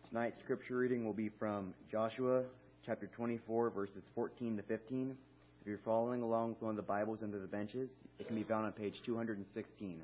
Tonight's scripture reading will be from Joshua chapter 24, verses 14 to 15. If you're following along with one of the Bibles under the benches, it can be found on page 216.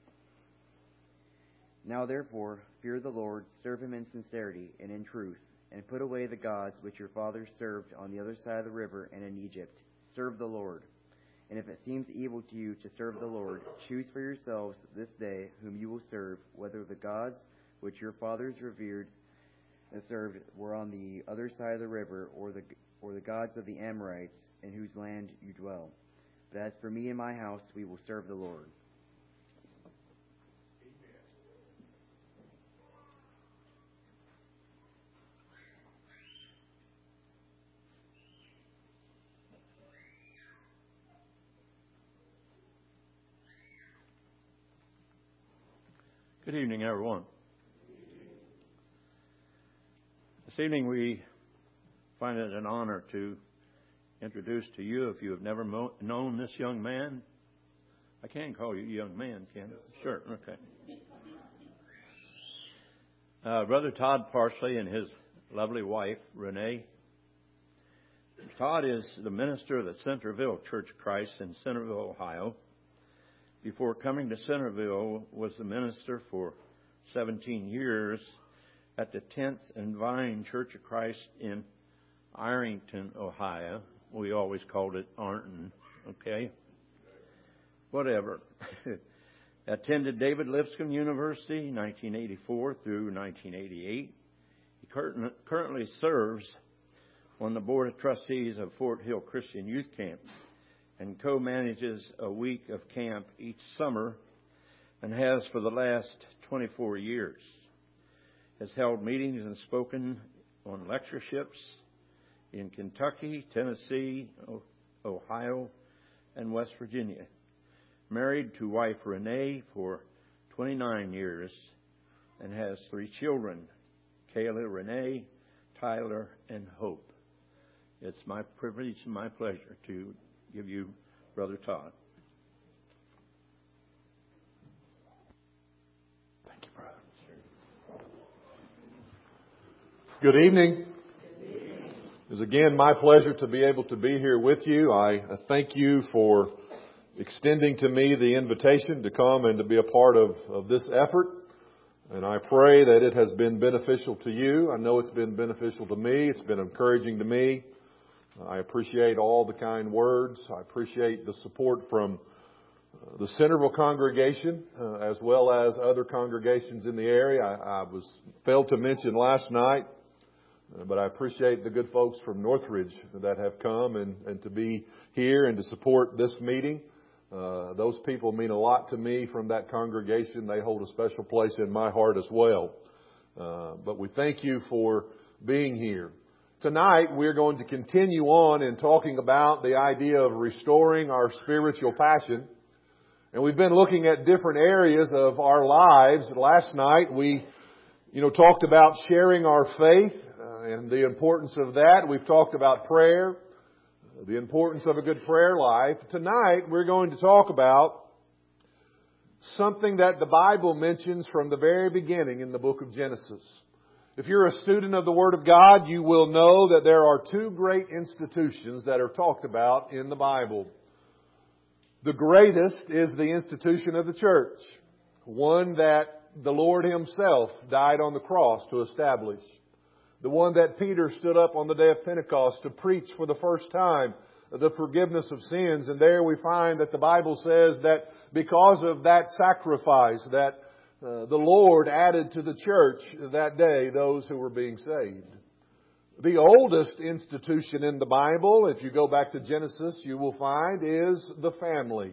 Now therefore, fear the Lord, serve him in sincerity and in truth, and put away the gods which your fathers served on the other side of the river and in Egypt. Serve the Lord. And if it seems evil to you to serve the Lord, choose for yourselves this day whom you will serve, whether the gods which your fathers revered and served were on the other side of the river, or the gods of the Amorites in whose land you dwell. But as for me and my house, we will serve the Lord. Good evening, everyone. This evening we find it an honor to introduce to you, if you have never known this young man. I can call you a young man, can I? Yes, sure, okay. Brother Todd Parsley and his lovely wife, Renee. Todd is the minister of the Centerville Church of Christ in Centerville, Ohio. Before coming to Centerville, was the minister for 17 years at the 10th and Vine Church of Christ in Ironton, Ohio. We always called it Arnton, okay? Whatever. Attended David Lipscomb University, 1984 through 1988. He currently serves on the Board of Trustees of Fort Hill Christian Youth Camp and co-manages a week of camp each summer and has for the last 24 years. Has held meetings and spoken on lectureships in Kentucky, Tennessee, Ohio, and West Virginia. Married to wife Renee for 29 years and has 3 children, Kayla, Renee, Tyler, and Hope. It's my privilege and my pleasure to give you Brother Todd. Thank you, brother. Good evening. It is again my pleasure to be able to be here with you. I thank you for extending to me the invitation to come and to be a part of this effort. And I pray that it has been beneficial to you. I know it's been beneficial to me. It's been encouraging to me. I appreciate all the kind words. I appreciate the support from the Centerville congregation as well as other congregations in the area. I failed to mention last night, but I appreciate the good folks from Northridge that have come and to be here and to support this meeting. Those people mean a lot to me from that congregation. They hold a special place in my heart as well. But we thank you for being here. Tonight, we're going to continue on in talking about the idea of restoring our spiritual passion. And we've been looking at different areas of our lives. Last night, we talked about sharing our faith and the importance of that. We've talked about prayer, the importance of a good prayer life. Tonight, we're going to talk about something that the Bible mentions from the very beginning in the book of Genesis. If you're a student of the Word of God, you will know that there are 2 great institutions that are talked about in the Bible. The greatest is the institution of the church, one that the Lord Himself died on the cross to establish. The one that Peter stood up on the day of Pentecost to preach for the first time the forgiveness of sins. And there we find that the Bible says that because of that sacrifice, that the Lord added to the church that day those who were being saved. The oldest institution in the Bible, if you go back to Genesis, you will find is the family.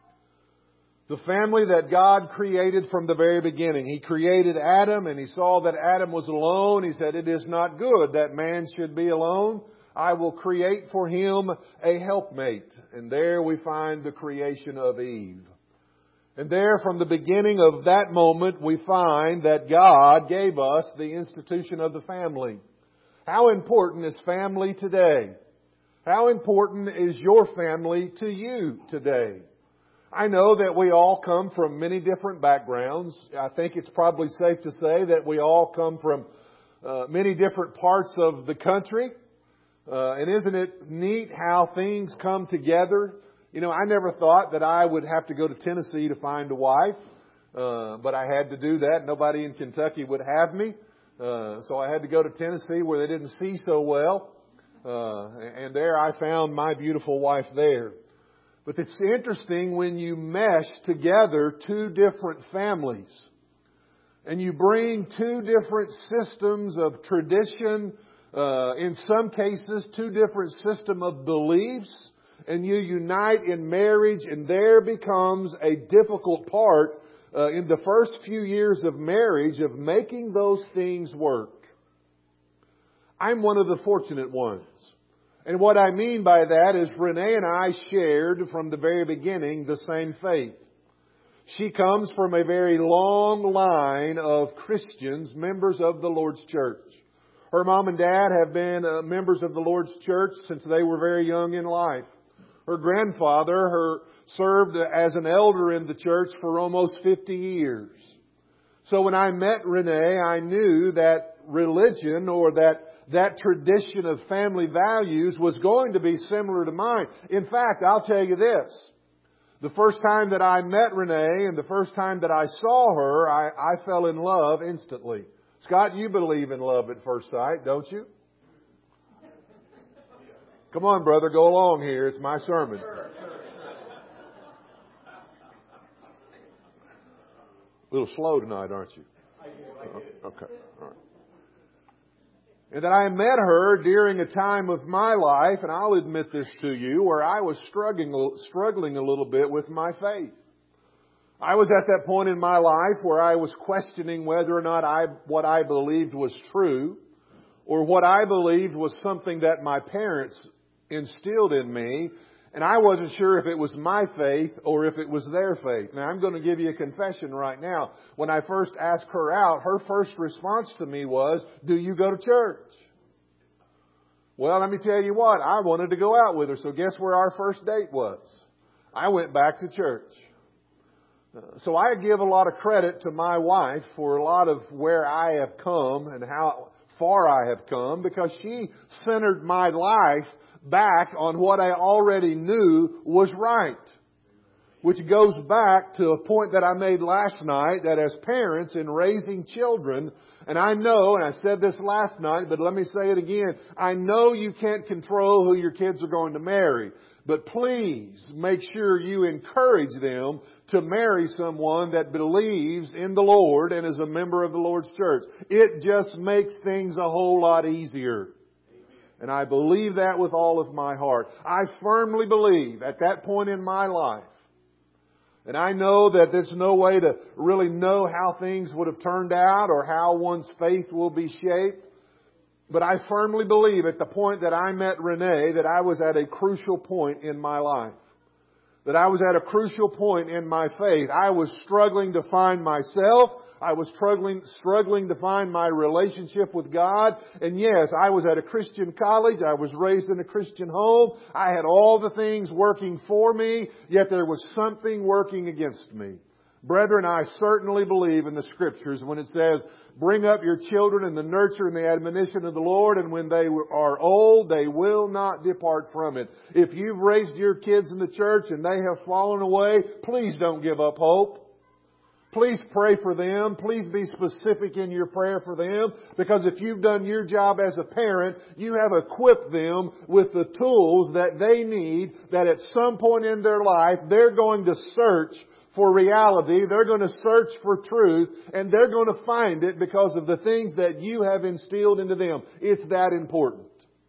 The family that God created from the very beginning. He created Adam and He saw that Adam was alone. He said, "It is not good that man should be alone. I will create for him a helpmate." And there we find the creation of Eve. And there, from the beginning of that moment, we find that God gave us the institution of the family. How important is family today? How important is your family to you today? I know that we all come from many different backgrounds. I think it's probably safe to say that we all come from many different parts of the country. And isn't it neat how things come together? You know, I never thought that I would have to go to Tennessee to find a wife. But I had to do that. Nobody in Kentucky would have me. So I had to go to Tennessee where they didn't see so well. And there I found my beautiful wife there. But it's interesting when you mesh together two different families and you bring two different systems of tradition, in some cases two different system of beliefs, and you unite in marriage, and there becomes a difficult part in the first few years of marriage of making those things work. I'm one of the fortunate ones. And what I mean by that is Renee and I shared from the very beginning the same faith. She comes from a very long line of Christians, members of the Lord's church. Her mom and dad have been members of the Lord's church since they were very young in life. Her grandfather served as an elder in the church for almost 50 years. So when I met Renee, I knew that religion or that tradition of family values was going to be similar to mine. In fact, I'll tell you this. The first time that I met Renee and the first time that I saw her, I fell in love instantly. Scott, you believe in love at first sight, don't you? Come on, brother, go along here. It's my sermon. A little slow tonight, aren't you? Okay, all right. And that I met her during a time of my life, and I'll admit this to you, where I was struggling a little bit with my faith. I was at that point in my life where I was questioning whether or not what I believed was true, or what I believed was something that my parents instilled in me, and I wasn't sure if it was my faith or if it was their faith. Now, I'm going to give you a confession right now. When I first asked her out, her first response to me was, "Do you go to church?" Well, let me tell you what, I wanted to go out with her, so guess where our first date was? I went back to church. So I give a lot of credit to my wife for a lot of where I have come and how far I have come, because she centered my life back on what I already knew was right. Which goes back to a point that I made last night, that as parents in raising children, and I know, and I said this last night, but let me say it again, I know you can't control who your kids are going to marry. But please make sure you encourage them to marry someone that believes in the Lord and is a member of the Lord's church. It just makes things a whole lot easier. And I believe that with all of my heart. I firmly believe at that point in my life, and I know that there's no way to really know how things would have turned out or how one's faith will be shaped. But I firmly believe at the point that I met Renee that I was at a crucial point in my life. That I was at a crucial point in my faith. I was struggling to find myself. I was struggling to find my relationship with God. And yes, I was at a Christian college. I was raised in a Christian home. I had all the things working for me, yet there was something working against me. Brethren, I certainly believe in the Scriptures when it says, "Bring up your children in the nurture and the admonition of the Lord, and when they are old, they will not depart from it." If you've raised your kids in the church and they have fallen away, please don't give up hope. Please pray for them. Please be specific in your prayer for them. Because if you've done your job as a parent, you have equipped them with the tools that they need, that at some point in their life, they're going to search for reality. They're going to search for truth, and they're going to find it because of the things that you have instilled into them. It's that important.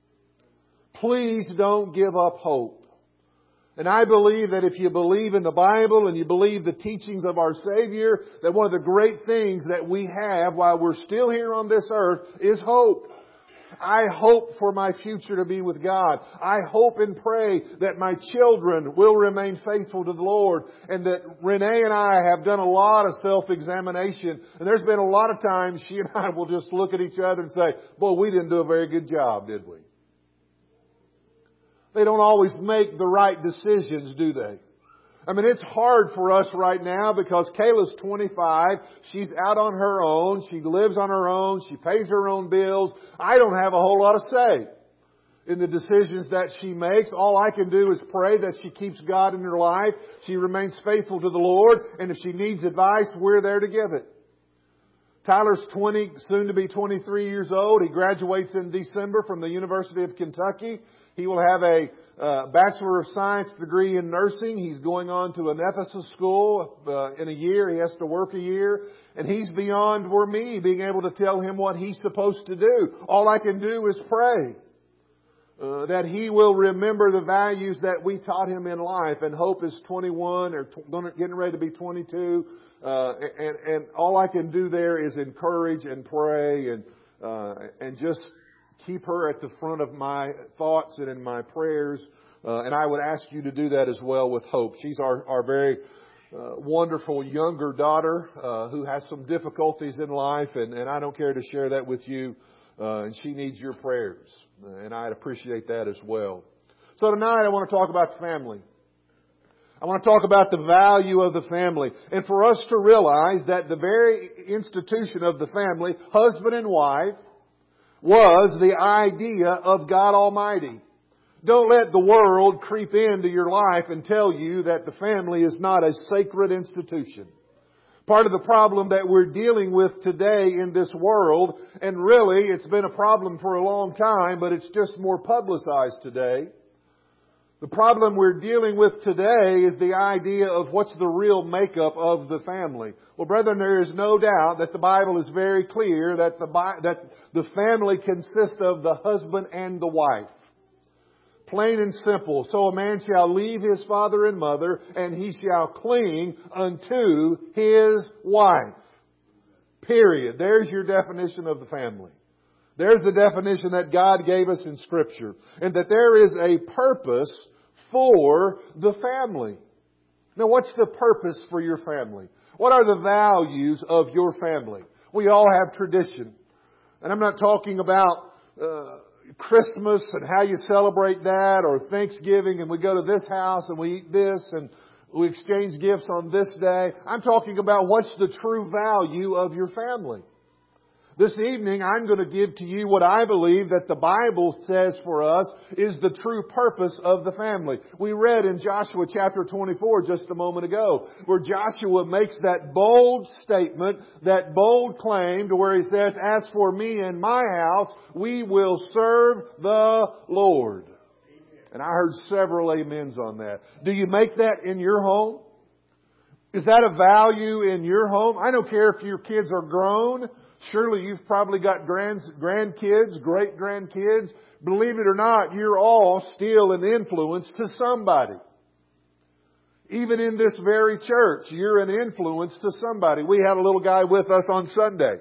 Please don't give up hope. And I believe that if you believe in the Bible and you believe the teachings of our Savior, that one of the great things that we have while we're still here on this earth is hope. I hope for my future to be with God. I hope and pray that my children will remain faithful to the Lord, and that Renee and I have done a lot of self-examination. And there's been a lot of times she and I will just look at each other and say, "Boy, we didn't do a very good job, did we?" They don't always make the right decisions, do they? I mean, it's hard for us right now because Kayla's 25. She's out on her own. She lives on her own. She pays her own bills. I don't have a whole lot of say in the decisions that she makes. All I can do is pray that she keeps God in her life. She remains faithful to the Lord. And if she needs advice, we're there to give it. Tyler's 20, soon to be 23 years old. He graduates in December from the University of Kentucky. He will have a Bachelor of Science degree in nursing. He's going on to an Ephesus school in a year. He has to work a year. And he's beyond where me being able to tell him what he's supposed to do. All I can do is pray that he will remember the values that we taught him in life. And Hope is 21 or getting ready to be 22. And all I can do there is encourage and pray and just keep her at the front of my thoughts and in my prayers. And I would ask you to do that as well with Hope. She's our very wonderful younger daughter who has some difficulties in life. And I don't care to share that with you. And she needs your prayers. And I'd appreciate that as well. So tonight I want to talk about the family. I want to talk about the value of the family. And for us to realize that the very institution of the family, husband and wife, was the idea of God Almighty. Don't let the world creep into your life and tell you that the family is not a sacred institution. Part of the problem that we're dealing with today in this world, and really it's been a problem for a long time, but it's just more publicized today. The problem we're dealing with today is the idea of what's the real makeup of the family. Well, brethren, there is no doubt that the Bible is very clear that the family consists of the husband and the wife. Plain and simple. So a man shall leave his father and mother, and he shall cling unto his wife. Period. There's your definition of the family. There's the definition that God gave us in Scripture. And that there is a purpose for the family. Now, what's the purpose for your family? What are the values of your family? We all have tradition. And I'm not talking about Christmas and how you celebrate that, or Thanksgiving and we go to this house and we eat this and we exchange gifts on this day. I'm talking about what's the true value of your family. This evening, I'm going to give to you what I believe that the Bible says for us is the true purpose of the family. We read in Joshua chapter 24 just a moment ago, where Joshua makes that bold statement, that bold claim to where he says, "As for me and my house, we will serve the Lord." And I heard several amens on that. Do you make that in your home? Is that a value in your home? I don't care if your kids are grown. Surely you've probably got grandkids, great-grandkids. Believe it or not, you're all still an influence to somebody. Even in this very church, you're an influence to somebody. We had a little guy with us on Sunday.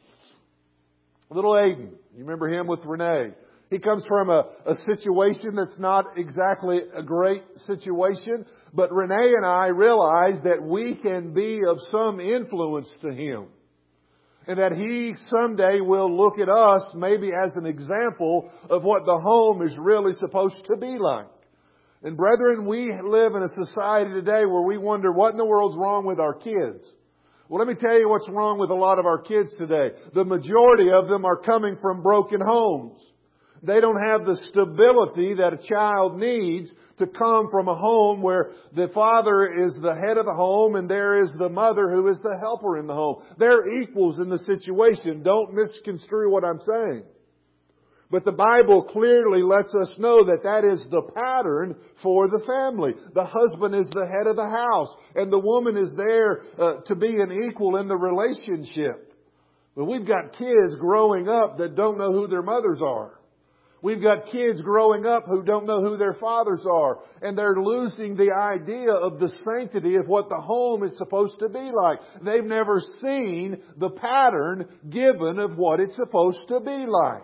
Little Aiden. You remember him with Renee. He comes from a situation that's not exactly a great situation. But Renee and I realize that we can be of some influence to him. And that he someday will look at us maybe as an example of what the home is really supposed to be like. And brethren, we live in a society today where we wonder what in the world's wrong with our kids. Well, let me tell you what's wrong with a lot of our kids today. The majority of them are coming from broken homes. They don't have the stability that a child needs to come from a home where the father is the head of the home and there is the mother who is the helper in the home. They're equals in the situation. Don't misconstrue what I'm saying. But the Bible clearly lets us know that that is the pattern for the family. The husband is the head of the house and the woman is there to be an equal in the relationship. But we've got kids growing up that don't know who their mothers are. We've got kids growing up who don't know who their fathers are. And they're losing the idea of the sanctity of what the home is supposed to be like. They've never seen the pattern given of what it's supposed to be like.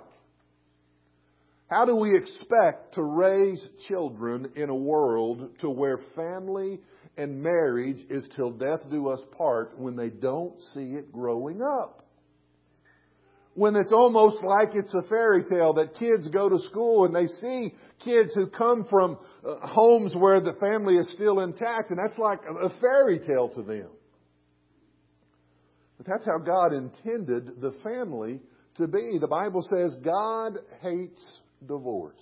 How do we expect to raise children in a world to where family and marriage is till death do us part when they don't see it growing up? When it's almost like it's a fairy tale, that kids go to school and they see kids who come from homes where the family is still intact, and that's like a fairy tale to them. But that's how God intended the family to be. The Bible says God hates divorce.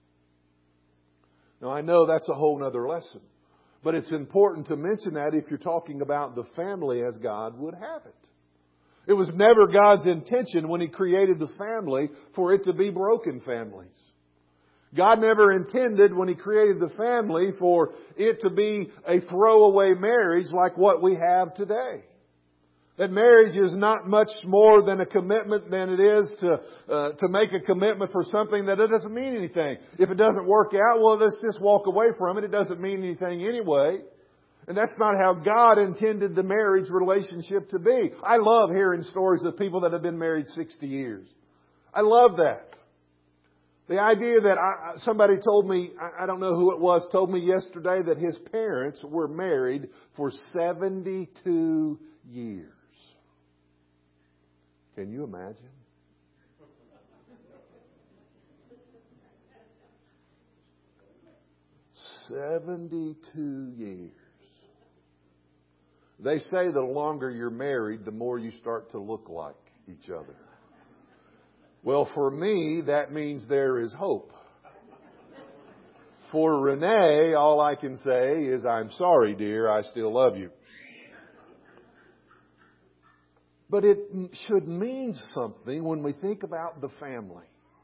Now, I know that's a whole other lesson, but it's important to mention that if you're talking about the family as God would have it. It was never God's intention when He created the family for it to be broken families. God never intended when He created the family for it to be a throwaway marriage like what we have today. That marriage is not much more than a commitment than it is to make a commitment for something that it doesn't mean anything. If it doesn't work out, well, let's just walk away from it. It doesn't mean anything anyway. And that's not how God intended the marriage relationship to be. I love hearing stories of people that have been married 60 years. I love that. The idea that somebody told me, I don't know who it was, told me yesterday that his parents were married for 72 years. Can you imagine? "72 years. They say the longer you're married, the more you start to look like each other. Well, for me, that means there is hope. For Renee, all I can say is, I'm sorry, dear, I still love you. But it should mean something when we think about the family.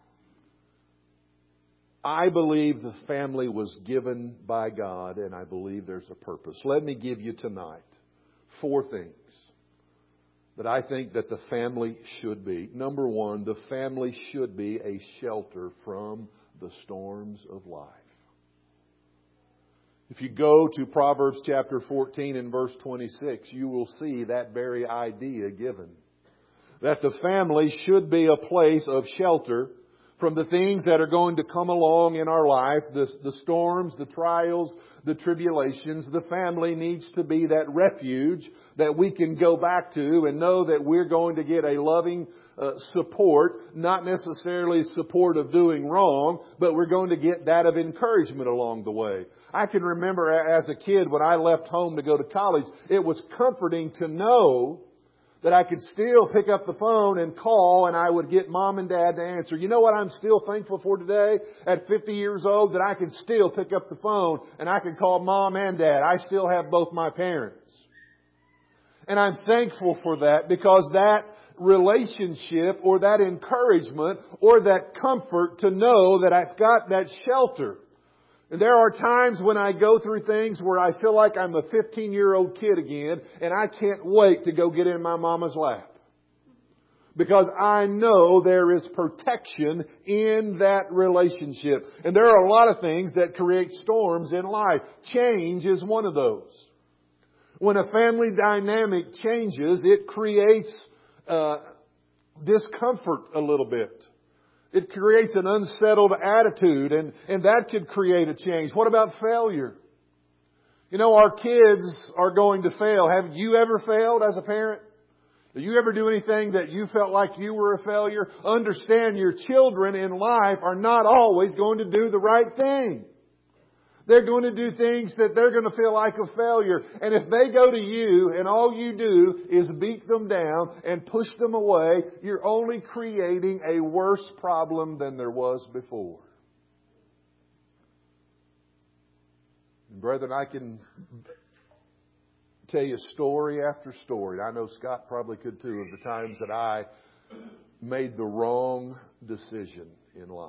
I believe the family was given by God, and I believe there's a purpose. Let me give you tonight 4 things that I think that the family should be. Number 1, the family should be a shelter from the storms of life. If you go to Proverbs chapter 14 and verse 26, you will see that very idea given. That the family should be a place of shelter from the things that are going to come along in our life, the storms, the trials, the tribulations. The family needs to be that refuge that we can go back to and know that we're going to get a loving support, not necessarily support of doing wrong, but we're going to get that of encouragement along the way. I can remember as a kid when I left home to go to college, it was comforting to know that I could still pick up the phone and call and I would get mom and dad to answer. You know what I'm still thankful for today? At 50 years old, that I can still pick up the phone and I can call mom and dad. I still have both my parents. And I'm thankful for that because that relationship or that encouragement or that comfort to know that I've got that shelter. And there are times when I go through things where I feel like I'm a 15-year-old kid again and I can't wait to go get in my mama's lap. Because I know there is protection in that relationship. And there are a lot of things that create storms in life. Change is one of those. When a family dynamic changes, it creates discomfort a little bit. It creates an unsettled attitude, and that could create a change. What about failure? You know, our kids are going to fail. Have you ever failed as a parent? Did you ever do anything that you felt like you were a failure? Understand, your children in life are not always going to do the right thing. They're going to do things that they're going to feel like a failure. And if they go to you and all you do is beat them down and push them away, you're only creating a worse problem than there was before. And brethren, I can tell you story after story. I know Scott probably could too, of the times that I made the wrong decision in life.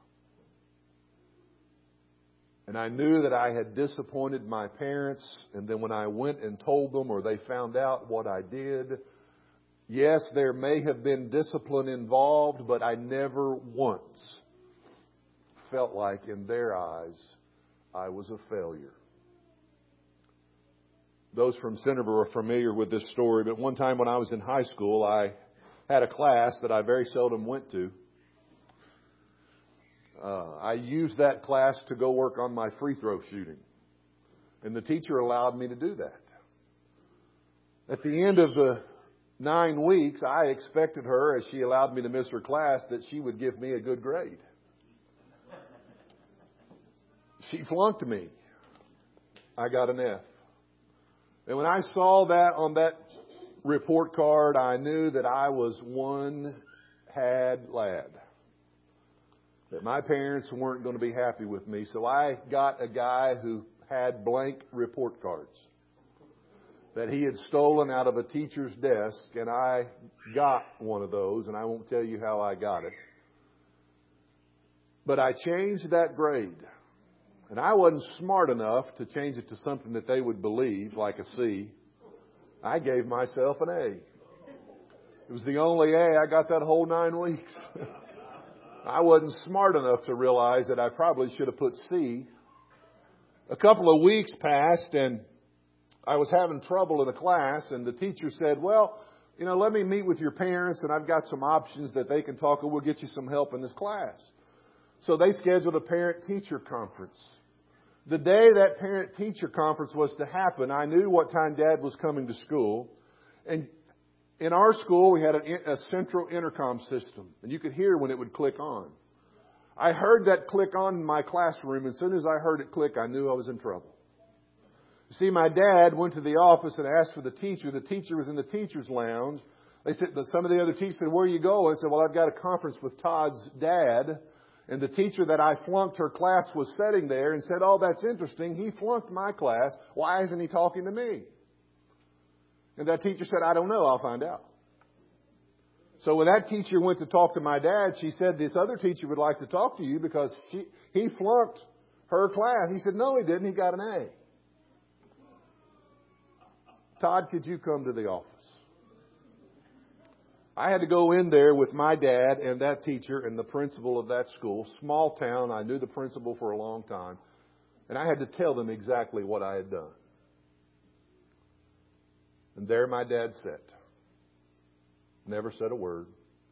And I knew that I had disappointed my parents. And then when I went and told them or they found out what I did, yes, there may have been discipline involved, but I never once felt like in their eyes I was a failure. Those from Centerville are familiar with this story, but one time when I was in high school, I had a class that I very seldom went to. I used that class to go work on my free throw shooting. And the teacher allowed me to do that. At the end of the 9 weeks, I expected her, as she allowed me to miss her class, that she would give me a good grade. She flunked me. I got an F. And when I saw that on that report card, I knew that I was one had lad. That my parents weren't going to be happy with me. So I got a guy who had blank report cards that he had stolen out of a teacher's desk, and I got one of those, and I won't tell you how I got it. But I changed that grade. And I wasn't smart enough to change it to something that they would believe, like a C. I gave myself an A. It was the only A I got that whole 9 weeks. I wasn't smart enough to realize that I probably should have put C. A couple of weeks passed, and I was having trouble in a class, and the teacher said, well, let me meet with your parents, and I've got some options that they can talk, and we'll get you some help in this class. So they scheduled a parent-teacher conference. The day that parent-teacher conference was to happen, I knew what time Dad was coming to school. And in our school, we had a central intercom system, and you could hear when it would click on. I heard that click on in my classroom. As soon as I heard it click, I knew I was in trouble. You see, my dad went to the office and asked for the teacher. The teacher was in the teacher's lounge. They said, but some of the other teachers said, where are you going? I said, well, I've got a conference with Todd's dad. And the teacher that I flunked her class was sitting there and said, oh, that's interesting. He flunked my class. Why isn't he talking to me? And that teacher said, I don't know. I'll find out. So when that teacher went to talk to my dad, she said, this other teacher would like to talk to you because he flunked her class. He said, no, he didn't. He got an A. Todd, could you come to the office? I had to go in there with my dad and that teacher and the principal of that school. Small town. I knew the principal for a long time. And I had to tell them exactly what I had done. And there my dad sat. Never said a word.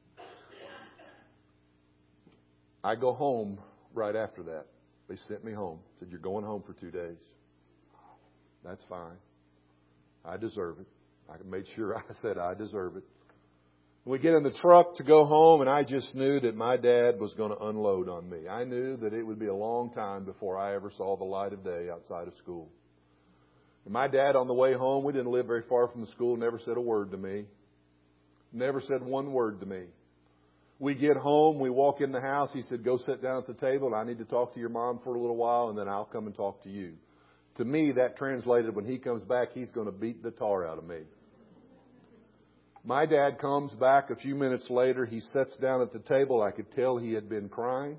I go home right after that. They sent me home. Said, you're going home for 2 days. That's fine. I deserve it. I made sure I said I deserve it. We get in the truck to go home, and I just knew that my dad was going to unload on me. I knew that it would be a long time before I ever saw the light of day outside of school. And my dad, on the way home, we didn't live very far from the school, never said a word to me. Never said one word to me. We get home, we walk in the house. He said, go sit down at the table. I need to talk to your mom for a little while, and then I'll come and talk to you. To me, that translated, when he comes back, he's going to beat the tar out of me. My dad comes back a few minutes later. He sits down at the table. I could tell he had been crying.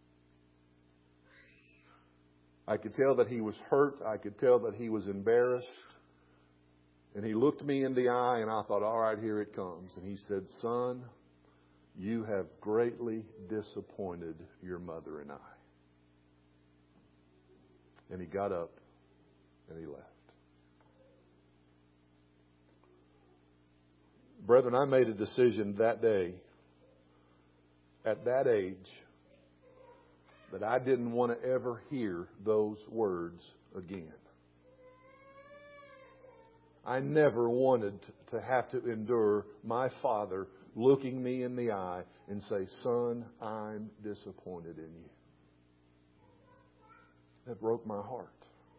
I could tell that he was hurt. I could tell that he was embarrassed. And he looked me in the eye, and I thought, all right, here it comes. And he said, son, you have greatly disappointed your mother and I. And he got up and he left. Brethren, I made a decision that day, at that age, that I didn't want to ever hear those words again. I never wanted to have to endure my father looking me in the eye and say, son, I'm disappointed in you. That broke my heart.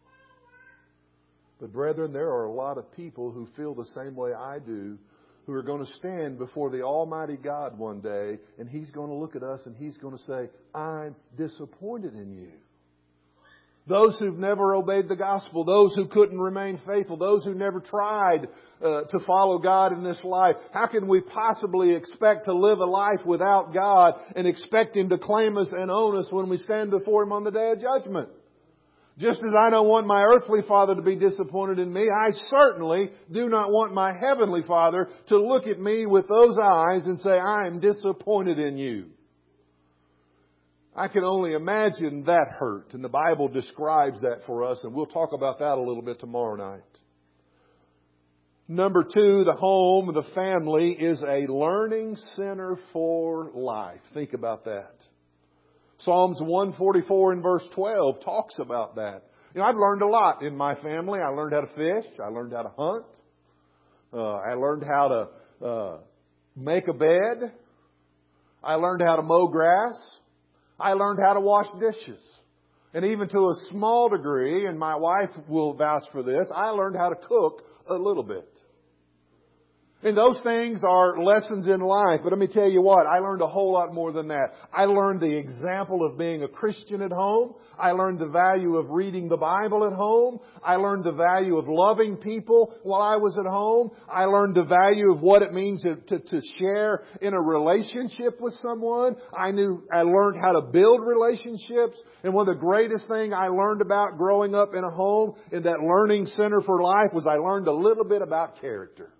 But brethren, there are a lot of people who feel the same way I do, who are going to stand before the Almighty God one day, and He's going to look at us and He's going to say, I'm disappointed in you. Those who've never obeyed the gospel, those who couldn't remain faithful, those who never tried to follow God in this life. How can we possibly expect to live a life without God and expect Him to claim us and own us when we stand before Him on the day of judgment? Just as I don't want my earthly father to be disappointed in me, I certainly do not want my heavenly Father to look at me with those eyes and say, I am disappointed in you. I can only imagine that hurt, and the Bible describes that for us, and we'll talk about that a little bit tomorrow night. Number 2, the home, the family, is a learning center for life. Think about that. Psalms 144 and verse 12 talks about that. You know, I've learned a lot in my family. I learned how to fish. I learned how to hunt. I learned how make a bed. I learned how to mow grass. I learned how to wash dishes. And even to a small degree, and my wife will vouch for this, I learned how to cook a little bit. And those things are lessons in life. But let me tell you what, I learned a whole lot more than that. I learned the example of being a Christian at home. I learned the value of reading the Bible at home. I learned the value of loving people while I was at home. I learned the value of what it means to share in a relationship with someone. I learned how to build relationships. And one of the greatest things I learned about growing up in a home in that learning center for life was I learned a little bit about character.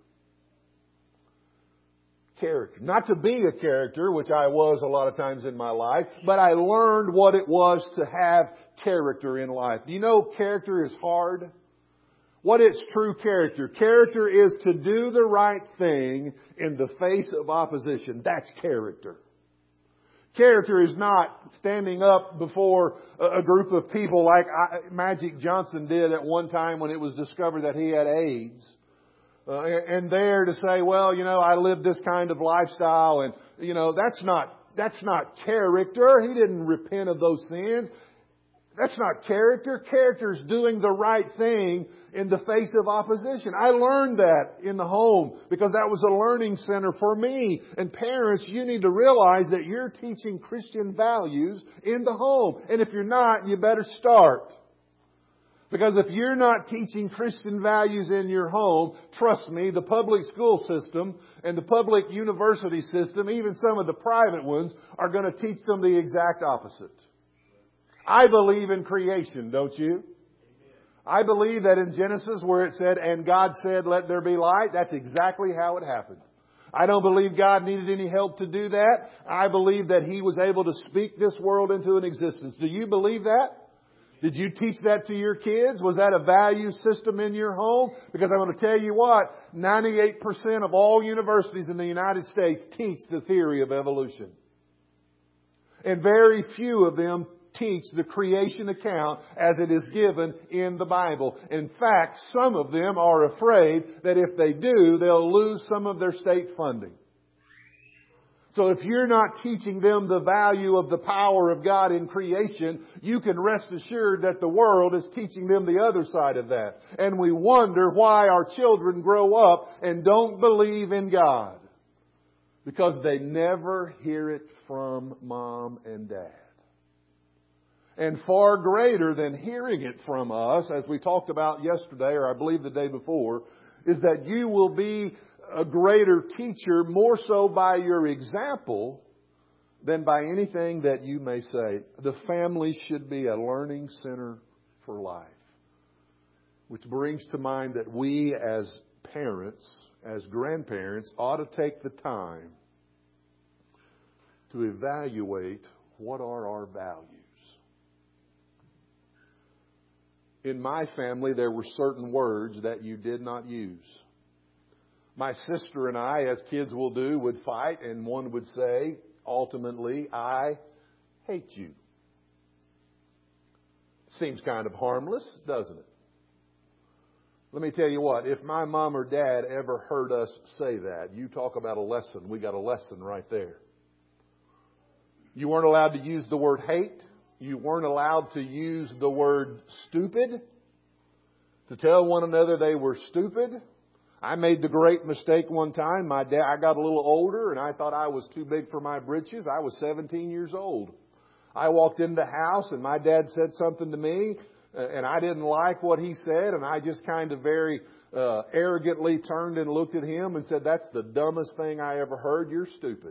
Character. Not to be a character, which I was a lot of times in my life, but I learned what it was to have character in life. Do you know character is hard? What is true character? Character is to do the right thing in the face of opposition. That's character. Character is not standing up before a group of people like Magic Johnson did at one time when it was discovered that he had AIDS. And there to say, well, I live this kind of lifestyle, and that's not character. He didn't repent of those sins. That's not character. Character is doing the right thing in the face of opposition. I learned that in the home because that was a learning center for me. And parents, you need to realize that you're teaching Christian values in the home. And if you're not, you better start. Because if you're not teaching Christian values in your home, trust me, the public school system and the public university system, even some of the private ones, are going to teach them the exact opposite. I believe in creation, don't you? I believe that in Genesis where it said, and God said, let there be light, that's exactly how it happened. I don't believe God needed any help to do that. I believe that He was able to speak this world into an existence. Do you believe that? Did you teach that to your kids? Was that a value system in your home? Because I'm going to tell you what, 98% of all universities in the United States teach the theory of evolution. And very few of them teach the creation account as it is given in the Bible. In fact, some of them are afraid that if they do, they'll lose some of their state funding. So if you're not teaching them the value of the power of God in creation, you can rest assured that the world is teaching them the other side of that. And we wonder why our children grow up and don't believe in God. Because they never hear it from mom and dad. And far greater than hearing it from us, as we talked about yesterday, or I believe the day before, is that you will be a greater teacher more so by your example than by anything that you may say. The family should be a learning center for life. Which brings to mind that we as parents, as grandparents, ought to take the time to evaluate what are our values. In my family, there were certain words that you did not use. My sister and I, as kids will do, would fight, and one would say, ultimately, I hate you. Seems kind of harmless, doesn't it? Let me tell you what, if my mom or dad ever heard us say that, you talk about a lesson, we got a lesson right there. You weren't allowed to use the word hate. You weren't allowed to use the word stupid. To tell one another they were stupid. I made the great mistake one time. I got a little older and I thought I was too big for my britches. I was 17 years old. I walked in the house and my dad said something to me and I didn't like what he said, and I just kind of very arrogantly turned and looked at him and said, "That's the dumbest thing I ever heard. You're stupid."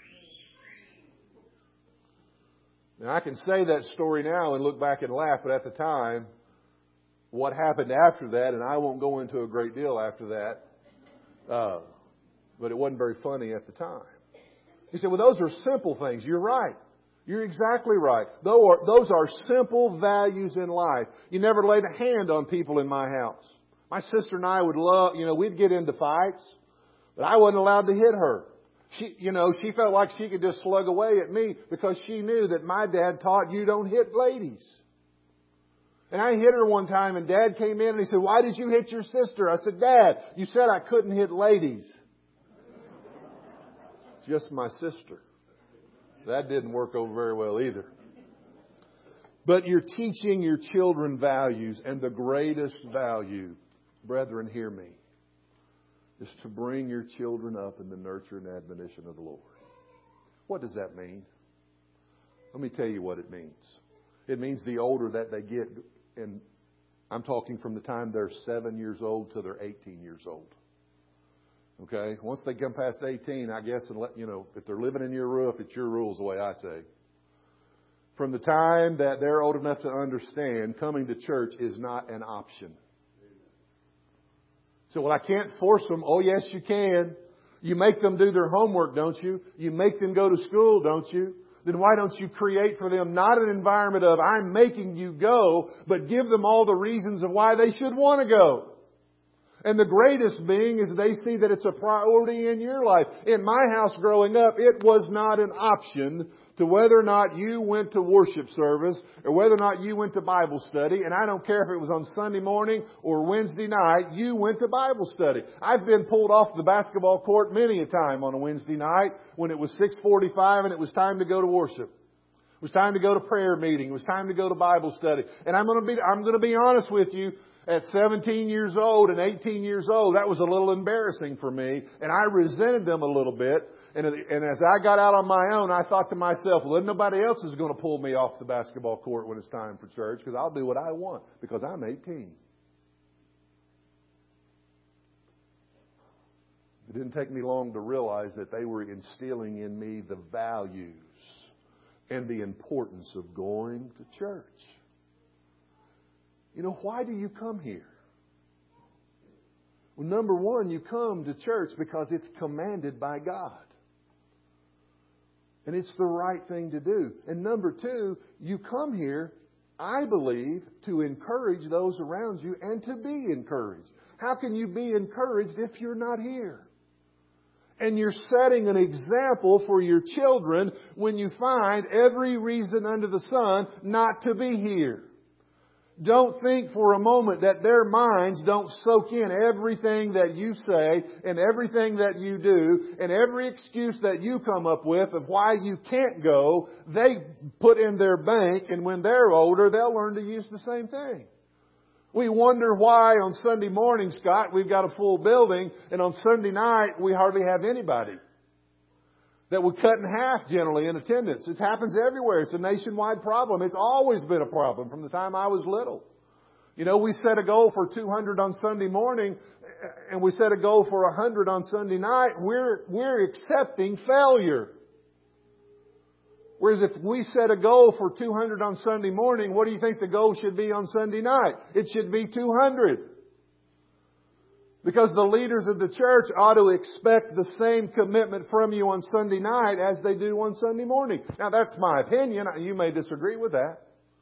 Now, I can say that story now and look back and laugh, but at the time, what happened after that, and I won't go into a great deal after that, but it wasn't very funny at the time. He said, well, those are simple things. You're right. You're exactly right. Those are simple values in life. You never laid a hand on people in my house. My sister and I would we'd get into fights, but I wasn't allowed to hit her. She felt like she could just slug away at me because she knew that my dad taught you don't hit ladies. And I hit her one time and Dad came in and he said, "Why did you hit your sister?" I said, "Dad, you said I couldn't hit ladies." just my sister. That didn't work over very well either. But you're teaching your children values, and the greatest value, brethren, hear me, is to bring your children up in the nurture and admonition of the Lord. What does that mean? Let me tell you what it means. It means the older that they get, and I'm talking from the time they're 7 years old to they're 18 years old. Okay? Once they come past 18, I guess, if they're living in your roof, it's your rules, the way I say. From the time that they're old enough to understand, coming to church is not an option. So, well, I can't force them. Oh, yes, you can. You make them do their homework, don't you? You make them go to school, don't you? Then why don't you create for them not an environment of I'm making you go, but give them all the reasons of why they should want to go. And the greatest being is they see that it's a priority in your life. In my house growing up, it was not an option to whether or not you went to worship service or whether or not you went to Bible study. And I don't care if it was on Sunday morning or Wednesday night, you went to Bible study. I've been pulled off the basketball court many a time on a Wednesday night when it was 6:45 and it was time to go to worship. It was time to go to prayer meeting. It was time to go to Bible study. And I'm going to be honest with you. At 17 years old and 18 years old, that was a little embarrassing for me, and I resented them a little bit. And as I got out on my own, I thought to myself, well, nobody else is going to pull me off the basketball court when it's time for church, because I'll do what I want, because I'm 18. It didn't take me long to realize that they were instilling in me the values and the importance of going to church. You know, why do you come here? Well, number one, you come to church because it's commanded by God. And it's the right thing to do. And number two, you come here, I believe, to encourage those around you and to be encouraged. How can you be encouraged if you're not here? And you're setting an example for your children when you find every reason under the sun not to be here. Don't think for a moment that their minds don't soak in everything that you say and everything that you do and every excuse that you come up with of why you can't go, they put in their bank, and when they're older, they'll learn to use the same thing. We wonder why on Sunday morning, Scott, we've got a full building, and on Sunday night, we hardly have anybody. That would cut in half generally in attendance. It happens everywhere. It's a nationwide problem. It's always been a problem from the time I was little. You know, we set a goal for 200 on Sunday morning, and we set a goal for 100 on Sunday night. We're accepting failure. Whereas if we set a goal for 200 on Sunday morning, what do you think the goal should be on Sunday night? It should be 200. Because the leaders of the church ought to expect the same commitment from you on Sunday night as they do on Sunday morning. Now, that's my opinion. You may disagree with that.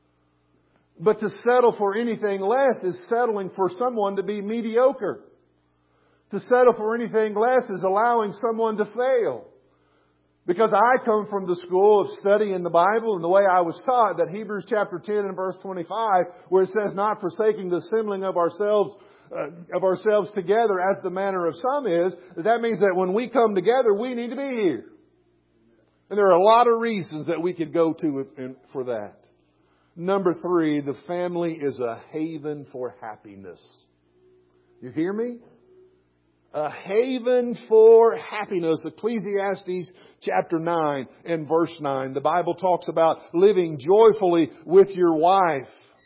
But to settle for anything less is settling for someone to be mediocre. To settle for anything less is allowing someone to fail. Because I come from the school of studying the Bible and the way I was taught that Hebrews chapter 10 and verse 25, where it says, not forsaking the assembling of ourselves together as the manner of some is, that means that when we come together, we need to be here. And there are a lot of reasons that we could go to for that. Number three, the family is a haven for happiness. You hear me? A haven for happiness. Ecclesiastes chapter 9 and verse 9. The Bible talks about living joyfully with your wife.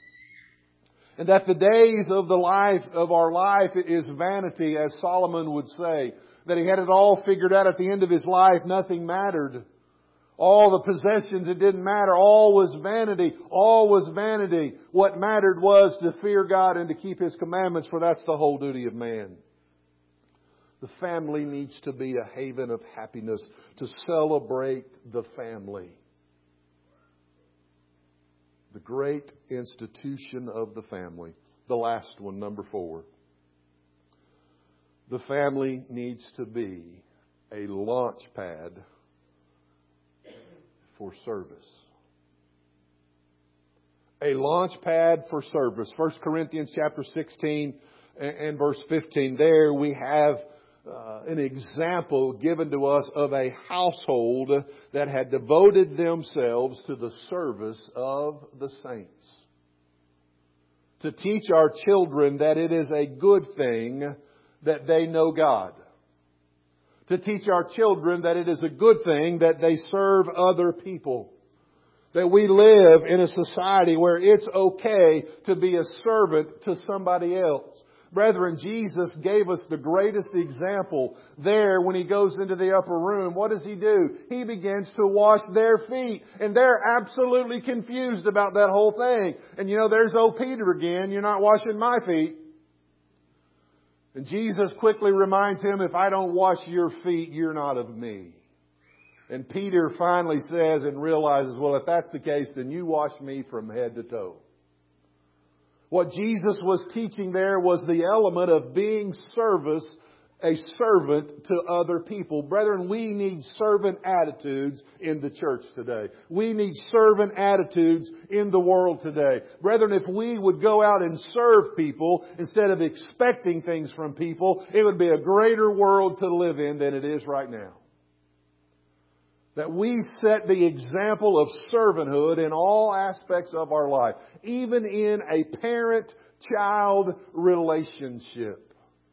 And that the days of our life is vanity, as Solomon would say. That he had it all figured out at the end of his life. Nothing mattered. All the possessions, it didn't matter. All was vanity. All was vanity. What mattered was to fear God and to keep His commandments, for that's the whole duty of man. The family needs to be a haven of happiness, to celebrate the family. The great institution of the family. The last one, number 4. The family needs to be a launch pad for service. A launch pad for service. 1 Corinthians chapter 16 and verse 15. There we have an example given to us of a household that had devoted themselves to the service of the saints. To teach our children that it is a good thing that they know God. To teach our children that it is a good thing that they serve other people. That we live in a society where it's okay to be a servant to somebody else. Brethren, Jesus gave us the greatest example there when He goes into the upper room. What does He do? He begins to wash their feet. And they're absolutely confused about that whole thing. And there's old Peter again. You're not washing my feet. And Jesus quickly reminds him, if I don't wash your feet, you're not of me. And Peter finally says and realizes, well, if that's the case, then you wash me from head to toe. What Jesus was teaching there was the element of being a servant to other people. Brethren, we need servant attitudes in the church today. We need servant attitudes in the world today. Brethren, if we would go out and serve people instead of expecting things from people, it would be a greater world to live in than it is right now. That we set the example of servanthood in all aspects of our life, even in a parent-child relationship.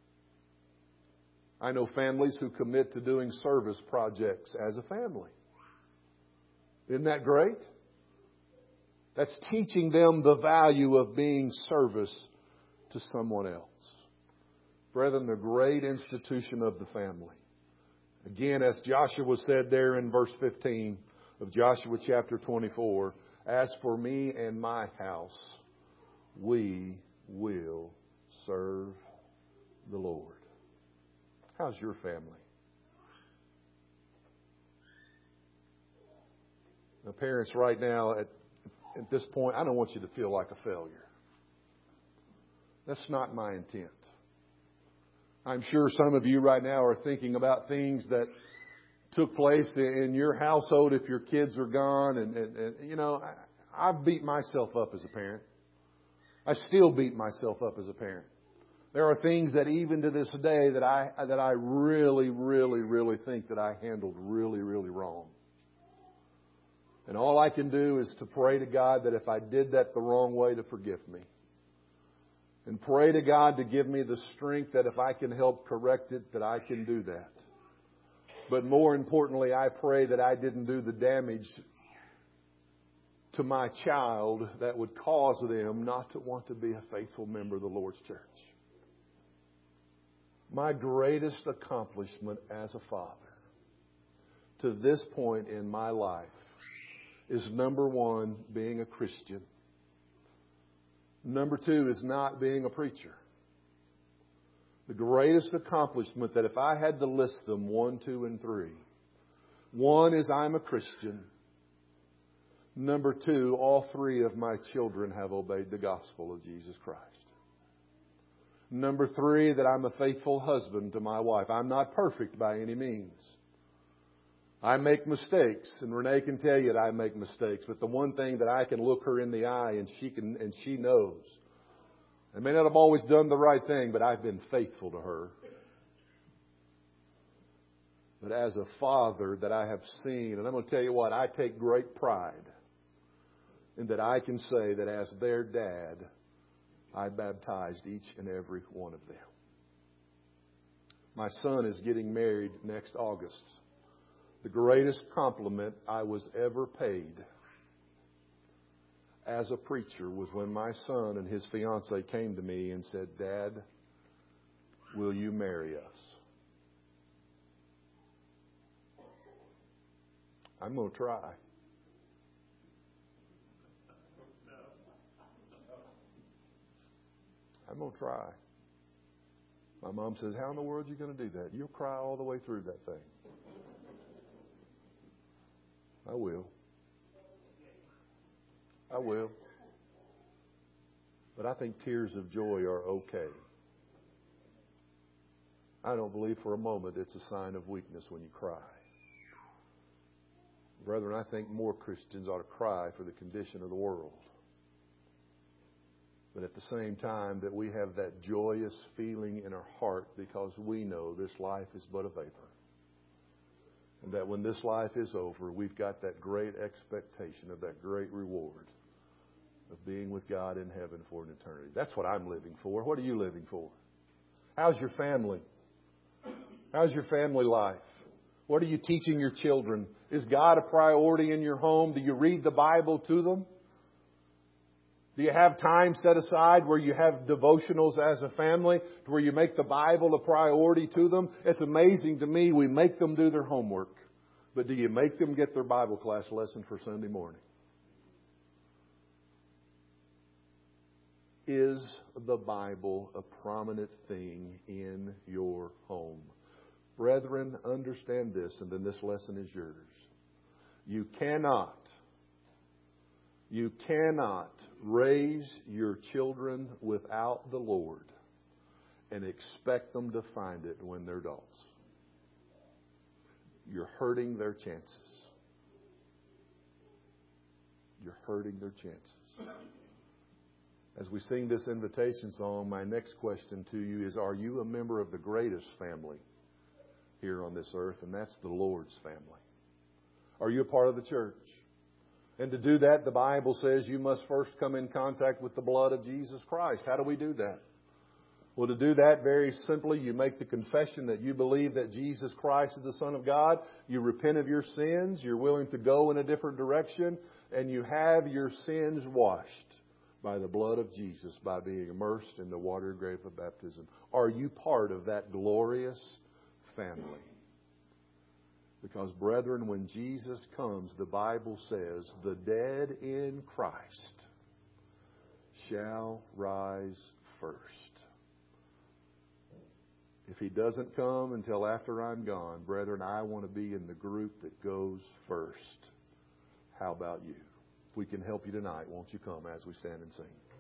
I know families who commit to doing service projects as a family. Isn't that great? That's teaching them the value of being service to someone else. Brethren, the great institution of the family. Again, as Joshua said there in verse 15 of Joshua chapter 24, as for me and my house, we will serve the Lord. How's your family? Now, parents, right now, at this point, I don't want you to feel like a failure. That's not my intent. I'm sure some of you right now are thinking about things that took place in your household if your kids are gone. And I've beat myself up as a parent. I still beat myself up as a parent. There are things that even to this day that I really, really, really think that I handled really, really wrong. And all I can do is to pray to God that if I did that the wrong way, to forgive me. And pray to God to give me the strength that if I can help correct it, that I can do that. But more importantly, I pray that I didn't do the damage to my child that would cause them not to want to be a faithful member of the Lord's church. My greatest accomplishment as a father to this point in my life is, number one, being a Christian. Number two is not being a preacher. The greatest accomplishment that if I had to list them, 1, 2, and 3. 1 is I'm a Christian. Number 2, all 3 of my children have obeyed the gospel of Jesus Christ. Number 3, that I'm a faithful husband to my wife. I'm not perfect by any means. I make mistakes, and Renee can tell you that I make mistakes. But the one thing that I can look her in the eye and she knows. I may not have always done the right thing, but I've been faithful to her. But as a father that I have seen, and I'm going to tell you what, I take great pride in that I can say that as their dad, I baptized each and every one of them. My son is getting married next August. The greatest compliment I was ever paid as a preacher was when my son and his fiancée came to me and said, "Dad, will you marry us?" I'm going to try. I'm going to try. My mom says, "How in the world are you going to do that? You'll cry all the way through that thing." I will. I will. But I think tears of joy are okay. I don't believe for a moment it's a sign of weakness when you cry. Brethren, I think more Christians ought to cry for the condition of the world. but at the same time that we have that joyous feeling in our heart because we know this life is but a vapor. And that when this life is over, we've got that great expectation of that great reward of being with God in heaven for an eternity. That's what I'm living for. What are you living for? How's your family? How's your family life? What are you teaching your children? Is God a priority in your home? Do you read the Bible to them? Do you have time set aside where you have devotionals as a family, to where you make the Bible a priority to them? It's amazing to me. We make them do their homework. But do you make them get their Bible class lesson for Sunday morning? Is the Bible a prominent thing in your home? Brethren, understand this, and then this lesson is yours. You cannot raise your children without the Lord and expect them to find it when they're adults. You're hurting their chances. You're hurting their chances. As we sing this invitation song, my next question to you is, are you a member of the greatest family here on this earth? And that's the Lord's family. Are you a part of the church? And to do that, the Bible says you must first come in contact with the blood of Jesus Christ. How do we do that? Well, to do that, very simply, you make the confession that you believe that Jesus Christ is the Son of God. You repent of your sins. You're willing to go in a different direction. And you have your sins washed by the blood of Jesus, by being immersed in the water grave of baptism. Are you part of that glorious family? Because, brethren, when Jesus comes, the Bible says, the dead in Christ shall rise first. If He doesn't come until after I'm gone, brethren, I want to be in the group that goes first. How about you? If we can help you tonight, won't you come as we stand and sing?